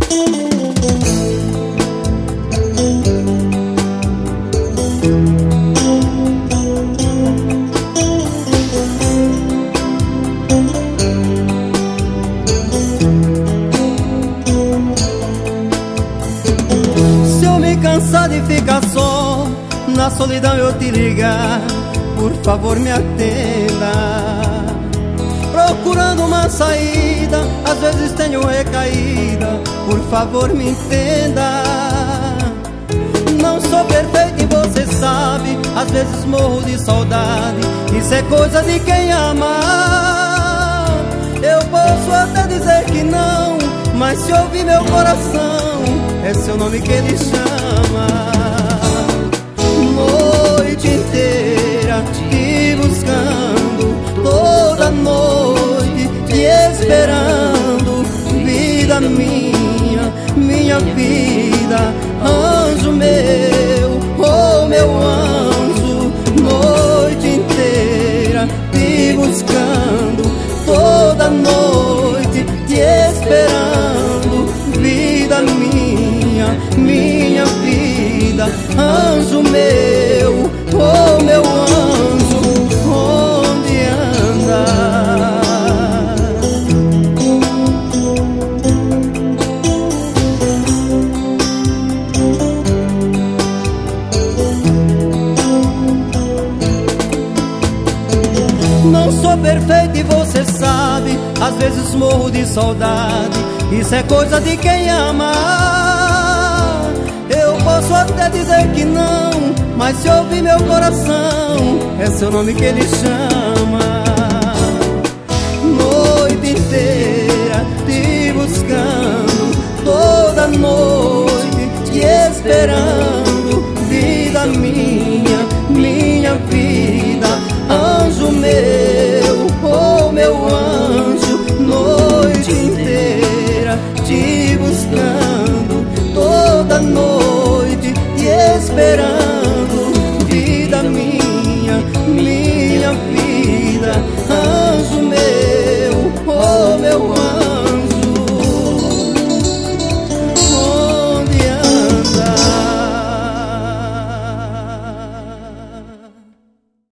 Se eu me cansar de ficar só, na solidão eu te ligar, por favor me atenda. Procurando uma saída, às vezes tenho recaída, por favor me entenda. Não sou perfeito e você sabe, às vezes morro de saudade, isso é coisa de quem ama. Eu posso até dizer que não, mas se ouvir meu coração, é seu nome que ele chama. Noite inteira te buscando, toda noite te esperando. Vida minha, minha vida, anjo meu, oh meu anjo. Noite inteira te buscando, toda noite te esperando. Vida minha, minha vida, anjo meu, oh meu anjo, onde anda? Não sou perfeito e você sabe, às vezes morro de saudade, isso é coisa de quem ama. Eu posso até dizer que não, mas se ouvir meu coração, é seu nome que ele chama. Noite inteira te buscando, toda noite te esperando. Vida minha, minha vida, anjo meu, oh meu anjo. Noite inteira te buscando, toda noite te esperando.